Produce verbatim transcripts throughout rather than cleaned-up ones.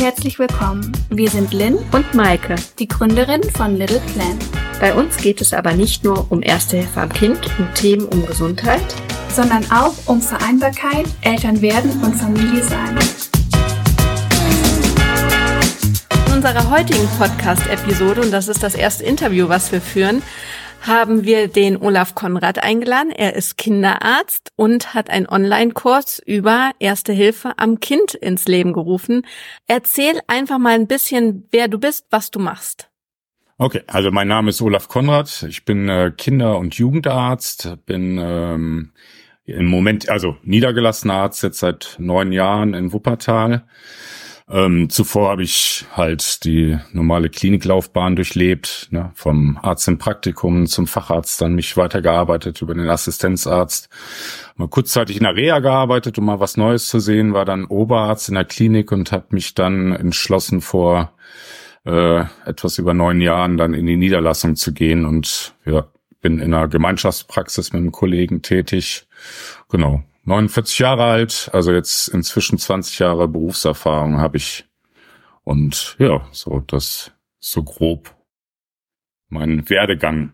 herzlich willkommen. Wir sind Lynn und Maike, die Gründerin von Little Plan. Bei uns geht es aber nicht nur um Erste Hilfe am Kind und Themen um Gesundheit, sondern auch um Vereinbarkeit, Elternwerden und Familie sein. In unserer heutigen Podcast-Episode, und das ist das erste Interview, was wir führen, haben wir den Olaf Konrad eingeladen. Er ist Kinderarzt und hat einen Online-Kurs über Erste Hilfe am Kind ins Leben gerufen. Erzähl einfach mal ein bisschen, wer du bist, was du machst. Okay, also mein Name ist Olaf Konrad. Ich bin äh, Kinder- und Jugendarzt, bin ähm, im Moment also niedergelassener Arzt jetzt seit neun Jahren in Wuppertal. Ähm, zuvor habe ich halt die normale Kliniklaufbahn durchlebt, ne, vom Arzt im Praktikum zum Facharzt, dann mich weitergearbeitet über den Assistenzarzt. Mal kurzzeitig in der Reha gearbeitet, um mal was Neues zu sehen, war dann Oberarzt in der Klinik und habe mich dann entschlossen, vor äh, etwas über neun Jahren dann in die Niederlassung zu gehen und ja, bin in einer Gemeinschaftspraxis mit einem Kollegen tätig. Genau. neunundvierzig Jahre alt, also jetzt inzwischen zwanzig Jahre Berufserfahrung habe ich. Und ja, so das so grob mein Werdegang.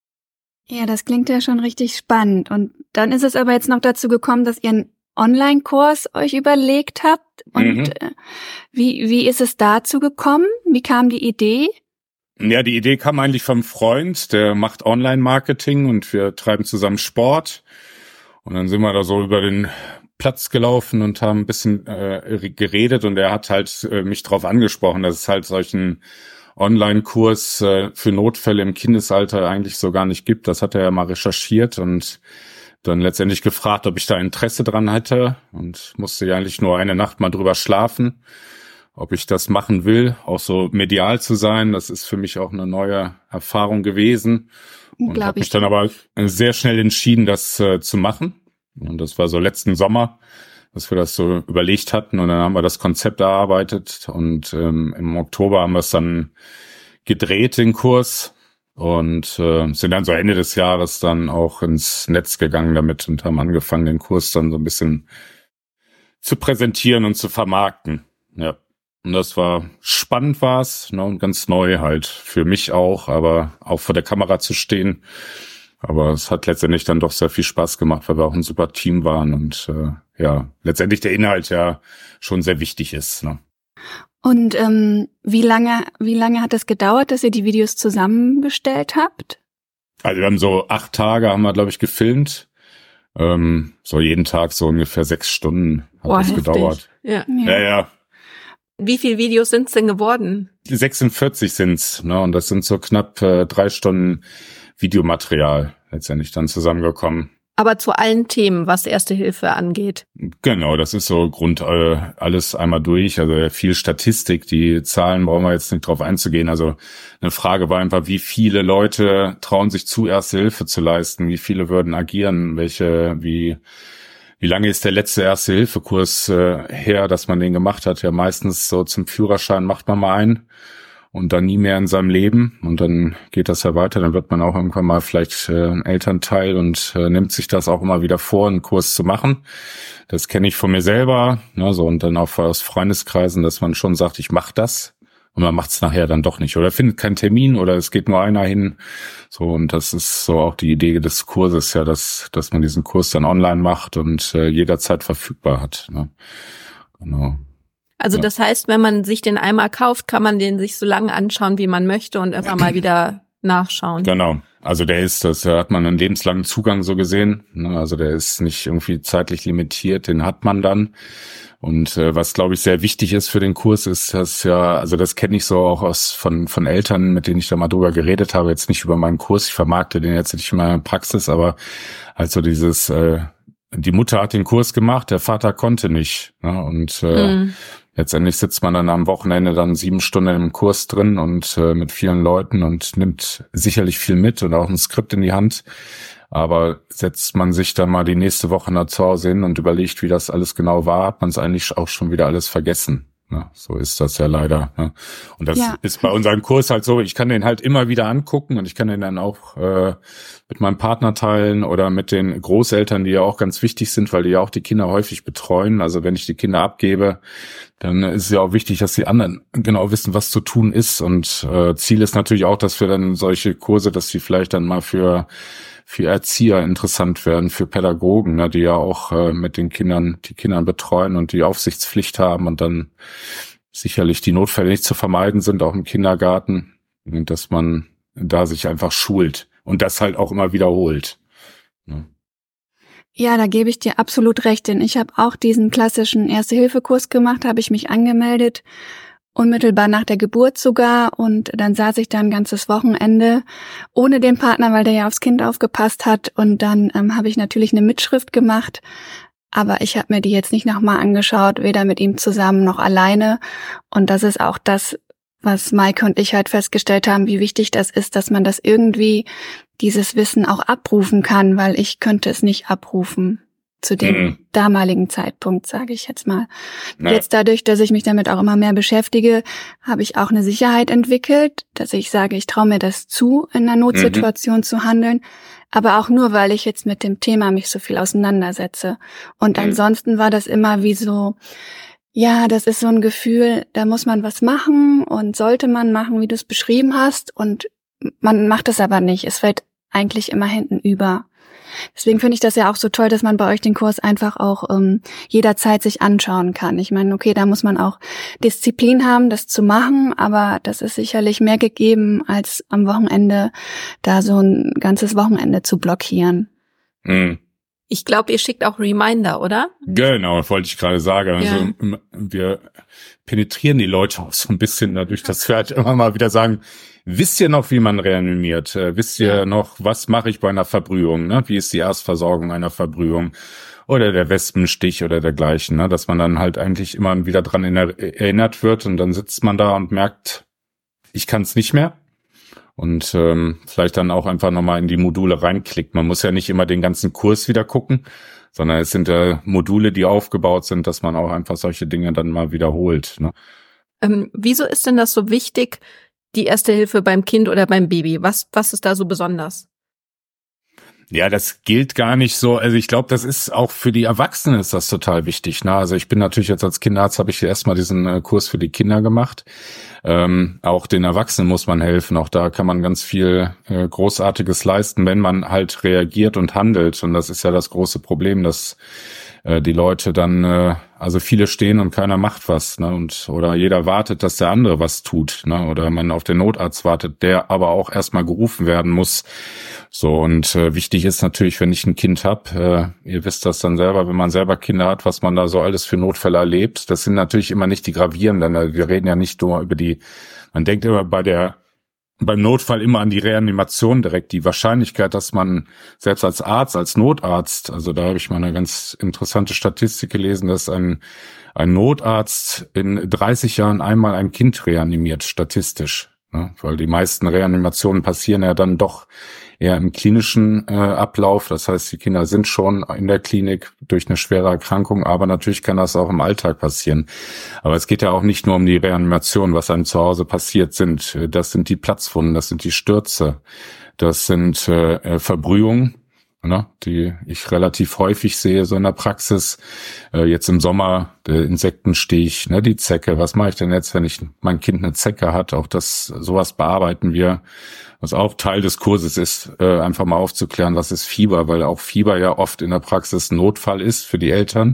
Ja, das klingt ja schon richtig spannend. Und dann ist es aber jetzt noch dazu gekommen, dass ihr einen Online-Kurs euch überlegt habt. Und mhm. äh, wie wie ist es dazu gekommen? Wie kam die Idee? Ja, die Idee kam eigentlich vom Freund, der macht Online-Marketing und wir treiben zusammen Sport. Und dann sind wir da so über den Platz gelaufen und haben ein bisschen äh, geredet und er hat halt äh, mich drauf angesprochen, dass es halt solchen Online-Kurs äh, für Notfälle im Kindesalter eigentlich so gar nicht gibt. Das hat er ja mal recherchiert und dann letztendlich gefragt, ob ich da Interesse dran hätte und musste ja eigentlich nur eine Nacht mal drüber schlafen, ob ich das machen will, auch so medial zu sein. Das ist für mich auch eine neue Erfahrung gewesen. Und habe mich dann aber sehr schnell entschieden, das äh, zu machen. Und das war so letzten Sommer, dass wir das so überlegt hatten. Und dann haben wir das Konzept erarbeitet. Und ähm, im Oktober haben wir es dann gedreht, den Kurs. Und äh, sind dann so Ende des Jahres dann auch ins Netz gegangen damit und haben angefangen, den Kurs dann so ein bisschen zu präsentieren und zu vermarkten. Ja. Und das war spannend war's, ne, und ganz neu halt für mich auch, aber auch vor der Kamera zu stehen. Aber es hat letztendlich dann doch sehr viel Spaß gemacht, weil wir auch ein super Team waren und äh, ja, letztendlich der Inhalt ja schon sehr wichtig ist. Ne. Und ähm, wie lange, wie lange hat es gedauert, dass ihr die Videos zusammengestellt habt? Also wir haben so acht Tage, haben wir, glaube ich, gefilmt. Ähm, so jeden Tag so ungefähr sechs Stunden hat Boah, das heftig. gedauert. Ja, ja. ja. Wie viele Videos sind's denn geworden? sechsundvierzig sind's, ne? Und das sind so knapp äh, drei Stunden Videomaterial letztendlich dann zusammengekommen. Aber zu allen Themen, was Erste Hilfe angeht. Genau, das ist so Grund äh, alles einmal durch. Also viel Statistik, die Zahlen brauchen wir jetzt nicht drauf einzugehen. Also eine Frage war einfach, wie viele Leute trauen sich zu, Erste Hilfe zu leisten? Wie viele würden agieren? Welche, wie Wie lange ist der letzte Erste-Hilfe-Kurs äh, her, dass man den gemacht hat? Ja, meistens so zum Führerschein macht man mal einen und dann nie mehr in seinem Leben. Und dann geht das ja weiter. Dann wird man auch irgendwann mal vielleicht äh, ein Elternteil und äh, nimmt sich das auch immer wieder vor, einen Kurs zu machen. Das kenne ich von mir selber, ne, so, und dann auch aus Freundeskreisen, dass man schon sagt, ich mache das. Und man macht es nachher dann doch nicht. Oder findet keinen Termin oder es geht nur einer hin. So, und das ist so auch die Idee des Kurses, ja, dass dass man diesen Kurs dann online macht und äh, jederzeit verfügbar hat. Ne? Genau. Also ja. Das heißt, wenn man sich den einmal kauft, kann man den sich so lange anschauen, wie man möchte und immer mal wieder nachschauen. Genau. Also der ist, das da hat man einen lebenslangen Zugang so gesehen. Ne? Also der ist nicht irgendwie zeitlich limitiert, den hat man dann. Und äh, was, glaube ich, sehr wichtig ist für den Kurs, ist, dass ja, also das kenne ich so auch aus von von Eltern, mit denen ich da mal drüber geredet habe, jetzt nicht über meinen Kurs, ich vermarkte den jetzt nicht in meiner Praxis, aber also dieses, äh, die Mutter hat den Kurs gemacht, der Vater konnte nicht. Ne? Und äh, mhm. letztendlich sitzt man dann am Wochenende dann sieben Stunden im Kurs drin und äh, mit vielen Leuten und nimmt sicherlich viel mit und auch ein Skript in die Hand. Aber setzt man sich dann mal die nächste Woche nach zu Hause hin und überlegt, wie das alles genau war, hat man es eigentlich auch schon wieder alles vergessen. Ne? So ist das ja leider. Ne? Und das ja. ist bei unserem Kurs halt so, ich kann den halt immer wieder angucken und ich kann den dann auch äh, mit meinem Partner teilen oder mit den Großeltern, die ja auch ganz wichtig sind, weil die ja auch die Kinder häufig betreuen. Also wenn ich die Kinder abgebe, dann ist es ja auch wichtig, dass die anderen genau wissen, was zu tun ist. Und äh, Ziel ist natürlich auch, dass wir dann solche Kurse, dass die vielleicht dann mal für für Erzieher interessant werden, für Pädagogen, ne, die ja auch äh, mit den Kindern, die Kindern betreuen und die Aufsichtspflicht haben und dann sicherlich die Notfälle nicht zu vermeiden sind, auch im Kindergarten, dass man da sich einfach schult und das halt auch immer wiederholt. Ne? Ja, da gebe ich dir absolut recht, denn ich habe auch diesen klassischen Erste-Hilfe-Kurs gemacht, habe ich mich angemeldet, unmittelbar nach der Geburt sogar, und dann saß ich da ein ganzes Wochenende ohne den Partner, weil der ja aufs Kind aufgepasst hat, und dann ähm, habe ich natürlich eine Mitschrift gemacht, aber ich habe mir die jetzt nicht nochmal angeschaut, weder mit ihm zusammen noch alleine, und das ist auch das, was Maike und ich halt festgestellt haben, wie wichtig das ist, dass man das irgendwie, dieses Wissen auch abrufen kann, weil ich könnte es nicht abrufen zu dem mhm. damaligen Zeitpunkt, sage ich jetzt mal. Ja. Jetzt dadurch, dass ich mich damit auch immer mehr beschäftige, habe ich auch eine Sicherheit entwickelt, dass ich sage, ich traue mir das zu, in einer Notsituation mhm. zu handeln, aber auch nur, weil ich jetzt mit dem Thema mich so viel auseinandersetze. Und mhm. ansonsten war das immer wie so, ja, das ist so ein Gefühl, da muss man was machen und sollte man machen, wie du es beschrieben hast, und man macht es aber nicht. Es fällt eigentlich immer hinten über. Deswegen finde ich das ja auch so toll, dass man bei euch den Kurs einfach auch ähm, jederzeit sich anschauen kann. Ich meine, okay, da muss man auch Disziplin haben, das zu machen, aber das ist sicherlich mehr gegeben, als am Wochenende da so ein ganzes Wochenende zu blockieren. Mhm. Ich glaube, ihr schickt auch Reminder, oder? Genau, wollte ich gerade sagen. Also ja. wir penetrieren die Leute auch so ein bisschen dadurch, dass wir halt immer mal wieder sagen, wisst ihr noch, wie man reanimiert? Äh, wisst ihr ja. noch, was mache ich bei einer Verbrühung? Ne? Wie ist die Erstversorgung einer Verbrühung? Oder der Wespenstich oder dergleichen. Ne? Dass man dann halt eigentlich immer wieder dran erinnert wird, und dann sitzt man da und merkt, ich kann es nicht mehr. Und ähm, vielleicht dann auch einfach nochmal in die Module reinklickt. Man muss ja nicht immer den ganzen Kurs wieder gucken, sondern es sind äh, Module, die aufgebaut sind, dass man auch einfach solche Dinge dann mal wiederholt. Ne? Ähm, wieso ist denn das so wichtig, die Erste Hilfe beim Kind oder beim Baby? Was, was ist da so besonders? Ja, das gilt gar nicht so. Also ich glaube, das ist auch für die Erwachsenen ist das total wichtig. Ne? Also ich bin natürlich jetzt als Kinderarzt, habe ich erstmal diesen äh, Kurs für die Kinder gemacht. Ähm, auch den Erwachsenen muss man helfen. Auch da kann man ganz viel äh, Großartiges leisten, wenn man halt reagiert und handelt. Und das ist ja das große Problem, dass äh, die Leute dann, äh, also viele stehen und keiner macht was, ne? Und oder jeder wartet, dass der andere was tut, ne? Oder man auf den Notarzt wartet, der aber auch erstmal gerufen werden muss. So, und äh, wichtig ist natürlich, wenn ich ein Kind habe, äh, ihr wisst das dann selber, wenn man selber Kinder hat, was man da so alles für Notfälle erlebt. Das sind natürlich immer nicht die gravierenden. Wir reden ja nicht nur über die, man denkt immer bei der beim Notfall immer an die Reanimation direkt. Die Wahrscheinlichkeit, dass man selbst als Arzt, als Notarzt, also da habe ich mal eine ganz interessante Statistik gelesen, dass ein ein Notarzt in dreißig Jahren einmal ein Kind reanimiert, statistisch. Ne? Weil die meisten Reanimationen passieren ja dann doch eher im klinischen äh, Ablauf. Das heißt, die Kinder sind schon in der Klinik durch eine schwere Erkrankung, aber natürlich kann das auch im Alltag passieren. Aber es geht ja auch nicht nur um die Reanimation, was einem zu Hause passiert sind. Das sind die Platzwunden, das sind die Stürze, das sind äh, Verbrühungen, ne, die ich relativ häufig sehe, so in der Praxis. Äh, jetzt im Sommer, der Insektenstich, ne, die Zecke. Was mache ich denn jetzt, wenn ich mein Kind eine Zecke hat? Auch das, sowas bearbeiten wir. Was auch Teil des Kurses ist, äh, einfach mal aufzuklären, was ist Fieber, weil auch Fieber ja oft in der Praxis ein Notfall ist für die Eltern.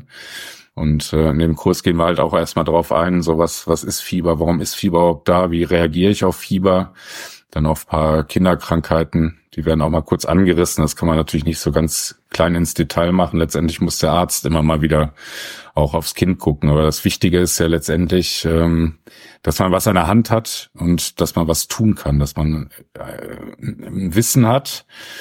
Und äh, in dem Kurs gehen wir halt auch erstmal drauf ein, so was, was ist Fieber, warum ist Fieber überhaupt da, wie reagiere ich auf Fieber, dann auf ein paar Kinderkrankheiten, die werden auch mal kurz angerissen, das kann man natürlich nicht so ganz klein ins Detail machen, letztendlich muss der Arzt immer mal wieder auch aufs Kind gucken, aber das Wichtige ist ja letztendlich, ähm, dass man was an der Hand hat und dass man was tun kann, dass man äh, ein Wissen hat.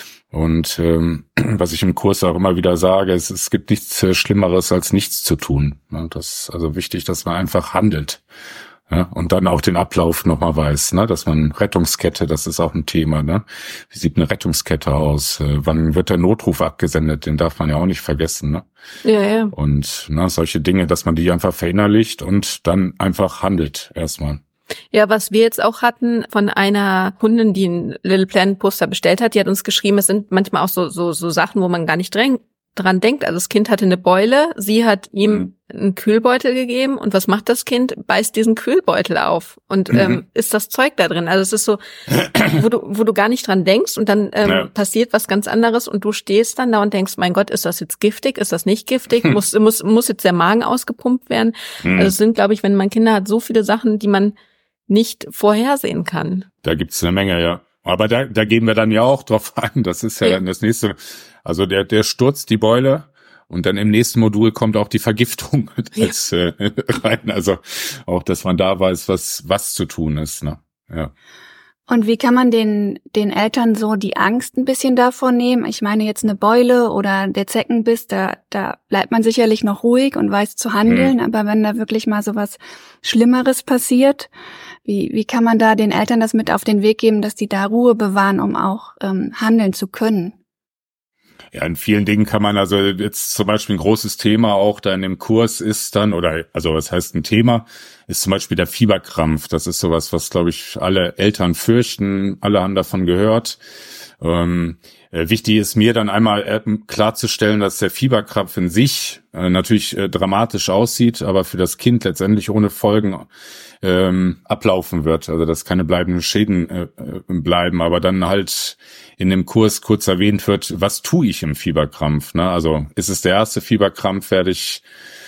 Und ähm, was ich im Kurs auch immer wieder sage, es, es gibt nichts äh, Schlimmeres als nichts zu tun. Ja, das ist also wichtig, dass man einfach handelt. Ja, und dann auch den Ablauf nochmal weiß, ne, dass man Rettungskette, das ist auch ein Thema, ne? Wie sieht eine Rettungskette aus? Äh, wann wird der Notruf abgesendet? Den darf man ja auch nicht vergessen, ne? Ja, ja. Und ne, solche Dinge, dass man die einfach verinnerlicht und dann einfach handelt erstmal. Ja, was wir jetzt auch hatten von einer Kundin, die ein Little Planet Poster bestellt hat, die hat uns geschrieben, es sind manchmal auch so so so Sachen, wo man gar nicht dran, dran denkt. Also das Kind hatte eine Beule, sie hat ihm mhm. einen Kühlbeutel gegeben und was macht das Kind? Beißt diesen Kühlbeutel auf und mhm. ähm, ist das Zeug da drin. Also es ist so, wo du wo du gar nicht dran denkst und dann ähm, ja. passiert was ganz anderes und du stehst dann da und denkst, mein Gott, ist das jetzt giftig? Ist das nicht giftig? Mhm. Muss muss muss jetzt der Magen ausgepumpt werden? Mhm. Also es sind, glaube ich, wenn man Kinder hat, so viele Sachen, die man nicht vorhersehen kann. Da gibt's eine Menge, ja. Aber da, da gehen wir dann ja auch drauf ein. Das ist ja, ja. dann das nächste. Also der, der stürzt die Beule und dann im nächsten Modul kommt auch die Vergiftung als, ja. äh, rein. Also auch, dass man da weiß, was, was zu tun ist, ne? Ja. Und wie kann man den, den Eltern so die Angst ein bisschen davor nehmen? Ich meine jetzt eine Beule oder der Zeckenbiss, da, da bleibt man sicherlich noch ruhig und weiß zu handeln. Mhm. Aber wenn da wirklich mal so was Schlimmeres passiert, wie, wie kann man da den Eltern das mit auf den Weg geben, dass die da Ruhe bewahren, um auch ähm, handeln zu können? Ja, in vielen Dingen kann man, also jetzt zum Beispiel ein großes Thema auch da in dem Kurs ist dann, oder also was heißt ein Thema, ist zum Beispiel der Fieberkrampf. Das ist sowas, was, glaube ich, alle Eltern fürchten, alle haben davon gehört. Ähm, äh, wichtig ist mir dann einmal äh, klarzustellen, dass der Fieberkrampf in sich äh, natürlich äh, dramatisch aussieht, aber für das Kind letztendlich ohne Folgen ähm, ablaufen wird. Also dass keine bleibenden Schäden äh, bleiben, aber dann halt in dem Kurs kurz erwähnt wird, was tue ich im Fieberkrampf? Ne? Also ist es der erste Fieberkrampf, werde ich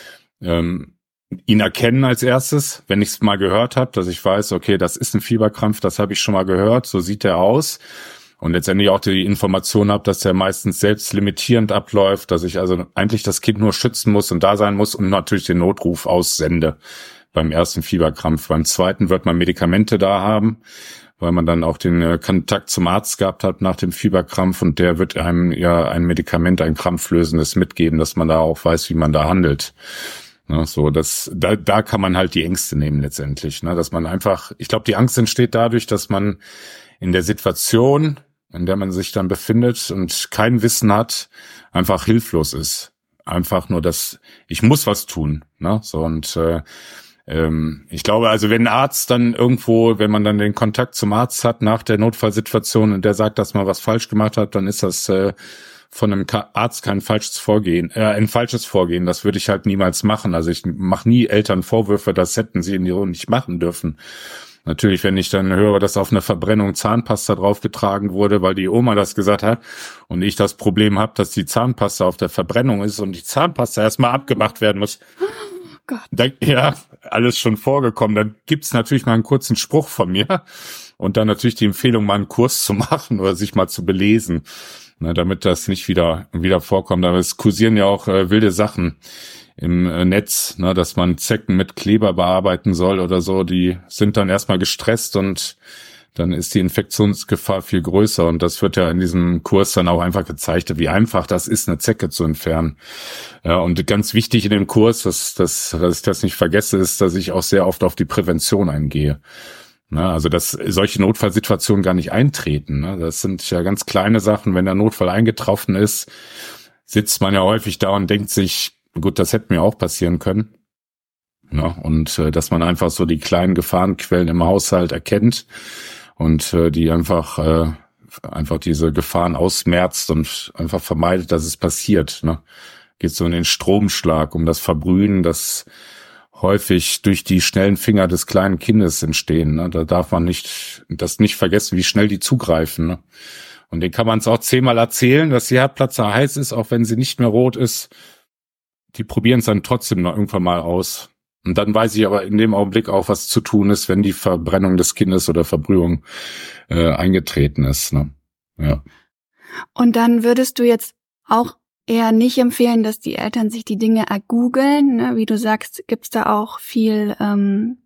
ähm, ihn erkennen als erstes, wenn ich es mal gehört habe, dass ich weiß, okay, das ist ein Fieberkrampf, das habe ich schon mal gehört, so sieht er aus. Und letztendlich auch die Information habe, dass der meistens selbst limitierend abläuft, dass ich also eigentlich das Kind nur schützen muss und da sein muss und natürlich den Notruf aussende beim ersten Fieberkrampf. Beim zweiten wird man Medikamente da haben, weil man dann auch den äh, Kontakt zum Arzt gehabt hat nach dem Fieberkrampf und der wird einem ja ein Medikament, ein krampflösendes mitgeben, dass man da auch weiß, wie man da handelt. Ne, so, das, da, da kann man halt die Ängste nehmen letztendlich, ne, dass man einfach, ich glaube, die Angst entsteht dadurch, dass man in der Situation, in der man sich dann befindet und kein Wissen hat, einfach hilflos ist. Einfach nur, dass ich muss was tun, ne, so und äh, ähm, ich glaube, also wenn ein Arzt dann irgendwo, wenn man dann den Kontakt zum Arzt hat nach der Notfallsituation und der sagt, dass man was falsch gemacht hat, dann ist das äh, von einem Arzt kein falsches Vorgehen, äh, ein falsches Vorgehen. Das würde ich halt niemals machen. Also ich mache nie Eltern Vorwürfe, das hätten sie in ihrer nicht machen dürfen. Natürlich, wenn ich dann höre, dass auf eine Verbrennung Zahnpasta draufgetragen wurde, weil die Oma das gesagt hat und ich das Problem habe, dass die Zahnpasta auf der Verbrennung ist und die Zahnpasta erstmal abgemacht werden muss. Gott. Da, ja, alles schon vorgekommen. Dann gibt's natürlich mal einen kurzen Spruch von mir und dann natürlich die Empfehlung, mal einen Kurs zu machen oder sich mal zu belesen, ne, damit das nicht wieder wieder vorkommt. Aber es kursieren ja auch äh, wilde Sachen im äh, Netz, ne, dass man Zecken mit Kleber bearbeiten soll oder so. Die sind dann erstmal gestresst und dann ist die Infektionsgefahr viel größer. Und das wird ja in diesem Kurs dann auch einfach gezeigt, wie einfach das ist, eine Zecke zu entfernen. Ja, und ganz wichtig in dem Kurs, dass, dass, dass ich das nicht vergesse, ist, dass ich auch sehr oft auf die Prävention eingehe. Na, also, dass solche Notfallsituationen gar nicht eintreten. Ne? Das sind ja ganz kleine Sachen. Wenn der Notfall eingetroffen ist, sitzt man ja häufig da und denkt sich, gut, das hätte mir auch passieren können. Ja, und äh, dass man einfach so die kleinen Gefahrenquellen im Haushalt erkennt und äh, die einfach äh, einfach diese Gefahren ausmerzt und einfach vermeidet, dass es passiert. Ne? Geht so in den Stromschlag, um das Verbrühen, das häufig durch die schnellen Finger des kleinen Kindes entstehen. Ne? Da darf man nicht das nicht vergessen, wie schnell die zugreifen. Ne? Und denen kann man es auch zehnmal erzählen, dass die Herdplatte heiß ist, auch wenn sie nicht mehr rot ist. Die probieren es dann trotzdem noch irgendwann mal aus. Und dann weiß ich aber in dem Augenblick auch, was zu tun ist, wenn die Verbrennung des Kindes oder Verbrühung äh, eingetreten ist. Ne? Ja. Und dann würdest du jetzt auch eher nicht empfehlen, dass die Eltern sich die Dinge ergoogeln. Ne? Wie du sagst, gibt's da auch viel, ähm,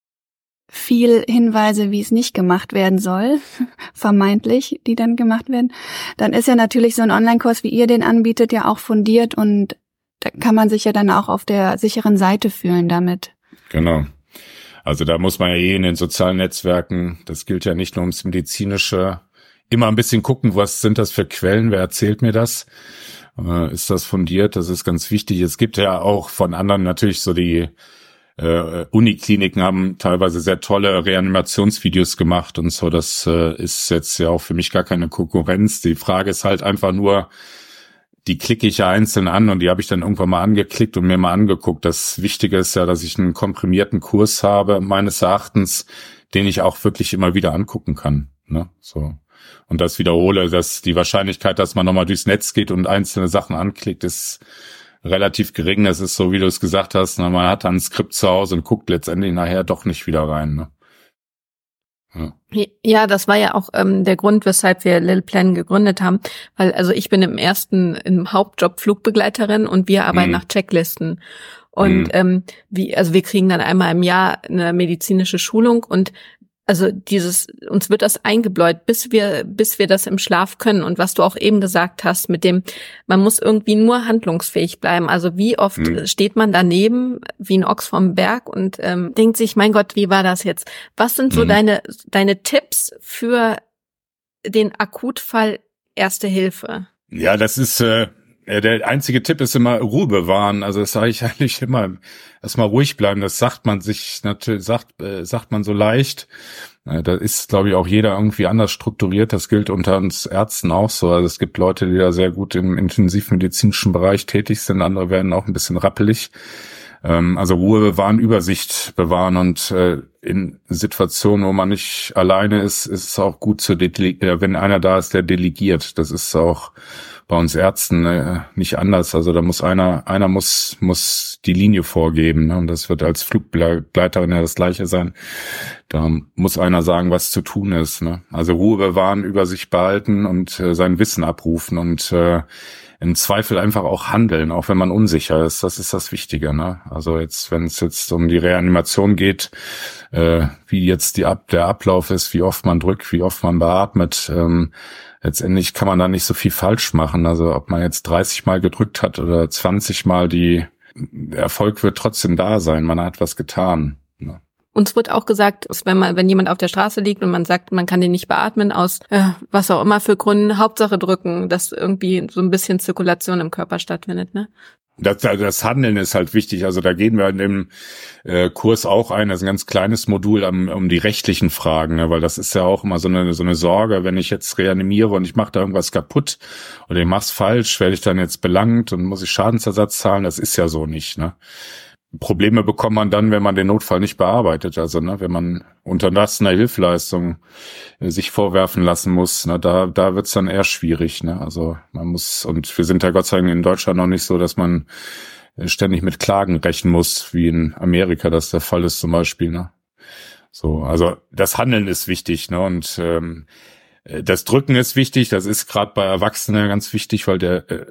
viel Hinweise, wie es nicht gemacht werden soll, vermeintlich, die dann gemacht werden. Dann ist ja natürlich so ein Online-Kurs, wie ihr den anbietet, ja auch fundiert und da kann man sich ja dann auch auf der sicheren Seite fühlen damit. Genau. Also da muss man ja eh in den sozialen Netzwerken, das gilt ja nicht nur ums Medizinische, immer ein bisschen gucken, was sind das für Quellen, wer erzählt mir das? Äh, ist das fundiert? Das ist ganz wichtig. Es gibt ja auch von anderen natürlich so die äh, Unikliniken haben teilweise sehr tolle Reanimationsvideos gemacht und so. Das äh, ist jetzt ja auch für mich gar keine Konkurrenz. Die Frage ist halt einfach nur, die klicke ich ja einzeln an und die habe ich dann irgendwann mal angeklickt und mir mal angeguckt. Das Wichtige ist ja, dass ich einen komprimierten Kurs habe, meines Erachtens, den ich auch wirklich immer wieder angucken kann. Ne? So. Und das wiederhole, dass die Wahrscheinlichkeit, dass man nochmal durchs Netz geht und einzelne Sachen anklickt, ist relativ gering. Das ist so, wie du es gesagt hast, man hat dann ein Skript zu Hause und guckt letztendlich nachher doch nicht wieder rein. Ne? Ja. ja, das war ja auch ähm, der Grund, weshalb wir Little Plan gegründet haben, weil also ich bin im ersten im Hauptjob Flugbegleiterin und wir arbeiten mhm. nach Checklisten und mhm. ähm, wie also wir kriegen dann einmal im Jahr eine medizinische Schulung und also dieses, uns wird das eingebläut, bis wir, bis wir das im Schlaf können. Und was du auch eben gesagt hast, mit dem, man muss irgendwie nur handlungsfähig bleiben. Also wie oft mhm. steht man daneben, wie ein Ochs vom Berg und ähm, denkt sich, mein Gott, wie war das jetzt? Was sind so mhm. deine, deine Tipps für den Akutfall Erste Hilfe? Ja, das ist, äh, der einzige Tipp ist immer Ruhe bewahren. Also das sage ich eigentlich immer, erstmal ruhig bleiben. Das sagt man sich natürlich, sagt, äh, sagt man so leicht. Äh, da ist, glaube ich, auch jeder irgendwie anders strukturiert. Das gilt unter uns Ärzten auch so. Also es gibt Leute, die da sehr gut im intensivmedizinischen Bereich tätig sind. Andere werden auch ein bisschen rappelig. Ähm, also Ruhe bewahren, Übersicht bewahren und äh, in Situationen, wo man nicht alleine ist, ist es auch gut zu delegieren, wenn einer da ist, der delegiert. Das ist auch bei uns Ärzten äh, nicht anders. Also da muss einer, einer muss muss die Linie vorgeben. Ne? Und das wird als Flugbegleiterin ja das Gleiche sein. Da muss einer sagen, was zu tun ist. Ne? Also Ruhe bewahren, Übersicht behalten und äh, sein Wissen abrufen und äh, im Zweifel einfach auch handeln, auch wenn man unsicher ist. Das ist das Wichtige. Ne? Also jetzt, wenn es jetzt um die Reanimation geht, äh, wie jetzt die Ab der Ablauf ist, wie oft man drückt, wie oft man beatmet, ähm, letztendlich kann man da nicht so viel falsch machen. Also ob man jetzt dreißig Mal gedrückt hat oder zwanzig Mal, die der Erfolg wird trotzdem da sein. Man hat was getan. Ne? Uns wird auch gesagt, wenn man, wenn jemand auf der Straße liegt und man sagt, man kann den nicht beatmen aus äh, was auch immer für Gründen, Hauptsache drücken, dass irgendwie so ein bisschen Zirkulation im Körper stattfindet, ne? Das, das Handeln ist halt wichtig. Also da gehen wir in dem äh, Kurs auch ein. Das ist ein ganz kleines Modul um, um die rechtlichen Fragen, ne? Weil das ist ja auch immer so eine so eine Sorge, wenn ich jetzt reanimiere und ich mache da irgendwas kaputt oder ich mach's falsch, werde ich dann jetzt belangt und muss ich Schadensersatz zahlen? Das ist ja so nicht, ne? Probleme bekommt man dann, wenn man den Notfall nicht bearbeitet. Also, ne, wenn man unterlassener Hilfeleistung äh, sich vorwerfen lassen muss, ne, da, da wird's dann eher schwierig, ne. Also, man muss, und wir sind da Gott sei Dank in Deutschland noch nicht so, dass man ständig mit Klagen rechnen muss, wie in Amerika das der Fall ist zum Beispiel, ne. So, also, das Handeln ist wichtig, ne, und, ähm, das Drücken ist wichtig. Das ist gerade bei Erwachsenen ganz wichtig, weil der, äh,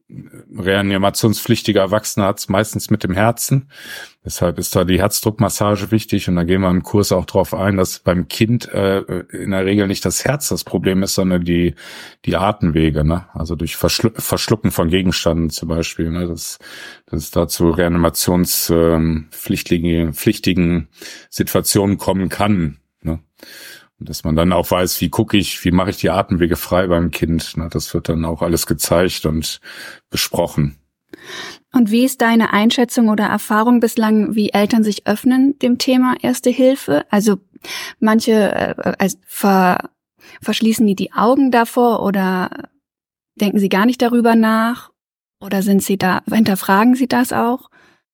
reanimationspflichtige Erwachsene hat es meistens mit dem Herzen. Deshalb ist da die Herzdruckmassage wichtig und da gehen wir im Kurs auch drauf ein, dass beim Kind äh, in der Regel nicht das Herz das Problem ist, sondern die die Atemwege, ne? Also durch Verschlu- Verschlucken von Gegenständen zum Beispiel, ne? Dass dass es da zu reanimationspflichtigen ähm, pflichtigen Situationen kommen kann, ne? Und dass man dann auch weiß, wie gucke ich, wie mache ich die Atemwege frei beim Kind. Ne? Das wird dann auch alles gezeigt und besprochen. Und wie ist deine Einschätzung oder Erfahrung bislang, wie Eltern sich öffnen dem Thema Erste Hilfe? Also manche äh, also ver, verschließen die die Augen davor oder denken sie gar nicht darüber nach? Oder sind sie da, hinterfragen sie das auch?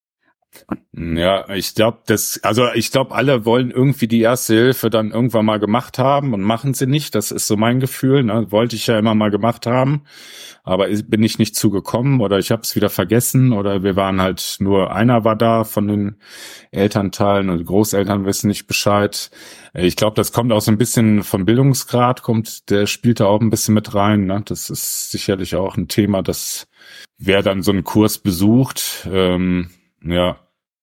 Ja, ich glaube, das, also ich glaube, alle wollen irgendwie die Erste Hilfe dann irgendwann mal gemacht haben und machen sie nicht. Das ist so mein Gefühl. Ne? Wollte ich ja immer mal gemacht haben, aber bin ich nicht zugekommen oder ich habe es wieder vergessen oder wir waren halt nur einer war da von den Elternteilen und die Großeltern wissen nicht Bescheid. Ich glaube, das kommt auch so ein bisschen vom Bildungsgrad, kommt, der spielt da auch ein bisschen mit rein. Ne? Das ist sicherlich auch ein Thema, dass wer dann so einen Kurs besucht, ähm, ja.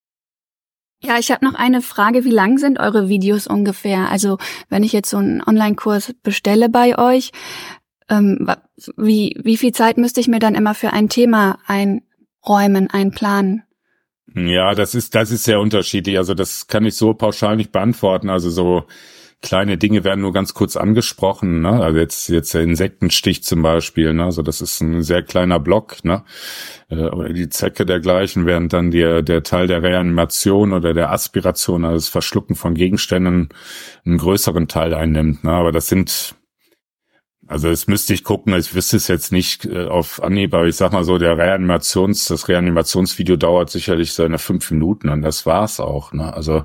Ja, ich habe noch eine Frage. Wie lang sind eure Videos ungefähr? Also wenn ich jetzt so einen Online-Kurs bestelle bei euch, ähm, wie wie viel Zeit müsste ich mir dann immer für ein Thema einräumen, einplanen? Ja, das ist das ist sehr unterschiedlich. Also das kann ich so pauschal nicht beantworten. Also so kleine Dinge werden nur ganz kurz angesprochen, ne? Also jetzt jetzt der Insektenstich zum Beispiel, ne? Also das ist ein sehr kleiner Block, ne? Oder die Zecke dergleichen, während dann der der Teil der Reanimation oder der Aspiration, also das Verschlucken von Gegenständen, einen größeren Teil einnimmt, ne? Aber das sind Also es müsste ich gucken, ich wüsste es jetzt nicht äh, auf Anhieb, aber ich sag mal so, der Reanimations, das Reanimationsvideo dauert sicherlich seine fünf Minuten und das war's auch. Ne? Also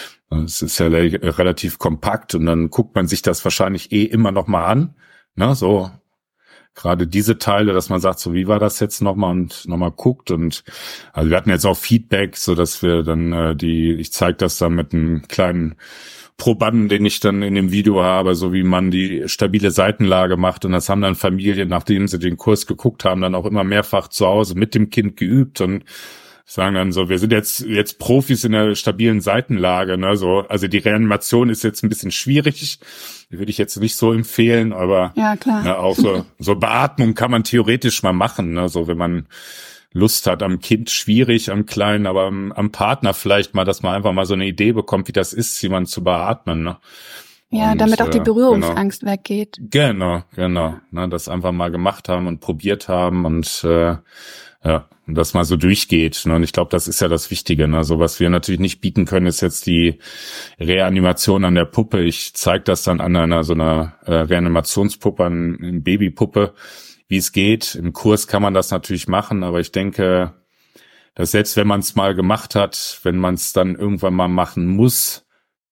es ist ja le- relativ kompakt und dann guckt man sich das wahrscheinlich eh immer noch mal an. Ne? So gerade diese Teile, dass man sagt, so wie war das jetzt nochmal und nochmal guckt und also wir hatten jetzt auch Feedback, so dass wir dann äh, die, ich zeige das dann mit einem kleinen Probanden, den ich dann in dem Video habe, so wie man die stabile Seitenlage macht und das haben dann Familien, nachdem sie den Kurs geguckt haben, dann auch immer mehrfach zu Hause mit dem Kind geübt und sagen dann so, wir sind jetzt jetzt Profis in der stabilen Seitenlage, ne, so, also die Reanimation ist jetzt ein bisschen schwierig, die würde ich jetzt nicht so empfehlen, aber ja, klar. Ne, auch so so Beatmung kann man theoretisch mal machen, ne, so wenn man Lust hat am Kind, schwierig, am Kleinen, aber am, am Partner vielleicht mal, dass man einfach mal so eine Idee bekommt, wie das ist, jemanden zu beatmen, ne. Ja, und, damit auch die äh, Berührungsangst genau. weggeht. Genau, genau, ne, das einfach mal gemacht haben und probiert haben und äh, ja, und das mal so durchgeht. Ne? Und ich glaube, das ist ja das Wichtige. Ne? So was wir natürlich nicht bieten können, ist jetzt die Reanimation an der Puppe. Ich zeige das dann an einer so einer äh, Reanimationspuppe, an einer Babypuppe, wie es geht. Im Kurs kann man das natürlich machen, aber ich denke, dass selbst wenn man es mal gemacht hat, wenn man es dann irgendwann mal machen muss,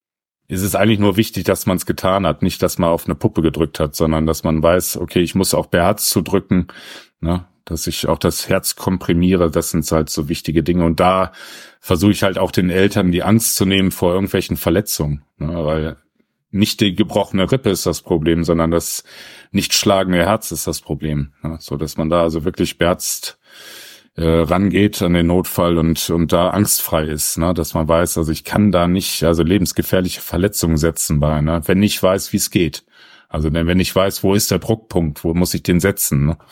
ist es eigentlich nur wichtig, dass man es getan hat. Nicht, dass man auf eine Puppe gedrückt hat, sondern dass man weiß, okay, ich muss auch beherzt zudrücken, ne? Dass ich auch das Herz komprimiere, das sind halt so wichtige Dinge. Und da versuche ich halt auch den Eltern die Angst zu nehmen vor irgendwelchen Verletzungen, ne? Weil nicht die gebrochene Rippe ist das Problem, sondern das nicht schlagende Herz ist das Problem, ne? So dass man da also wirklich beherzt äh, rangeht an den Notfall und und da angstfrei ist, ne? Dass man weiß, also ich kann da nicht also lebensgefährliche Verletzungen setzen bei, ne? Wenn ich weiß, wie es geht. Also denn wenn ich weiß, wo ist der Druckpunkt, wo muss ich den setzen, ne?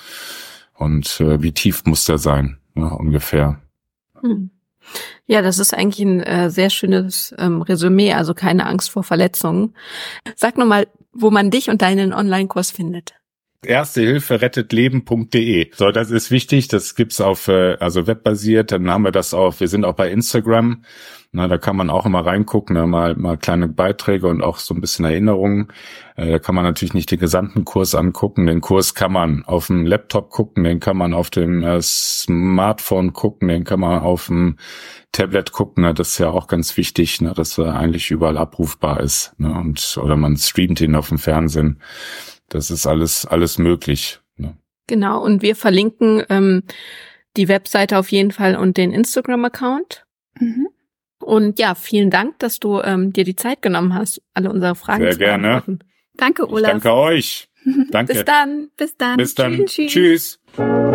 Und äh, wie tief muss der sein, ne, ungefähr. Hm. Ja, das ist eigentlich ein äh, sehr schönes ähm, Resümee, also keine Angst vor Verletzungen. Sag noch mal, wo man dich und deinen Online-Kurs findet. Erste Hilfe rettet leben punkt de. So, das ist wichtig, das gibt's auf, äh, also webbasiert, dann haben wir das auch, wir sind auch bei Instagram, na, da kann man auch immer reingucken, ne, mal, mal kleine Beiträge und auch so ein bisschen Erinnerungen. Äh, da kann man natürlich nicht den gesamten Kurs angucken, den Kurs kann man auf dem Laptop gucken, den kann man auf dem äh, Smartphone gucken, den kann man auf dem Tablet gucken, ne, das ist ja auch ganz wichtig, ne, dass er eigentlich überall abrufbar ist, ne, und, oder man streamt ihn auf dem Fernsehen. Das ist alles alles möglich. Ne? Genau, und wir verlinken ähm, die Webseite auf jeden Fall und den Instagram-Account. Mhm. Und ja, vielen Dank, dass du ähm, dir die Zeit genommen hast, alle unsere Fragen Sehr zu beantworten. gerne. Danke, Olaf. Ich danke euch. Danke. Bis dann. Bis dann. Bis dann. Tschüss. Tschüss.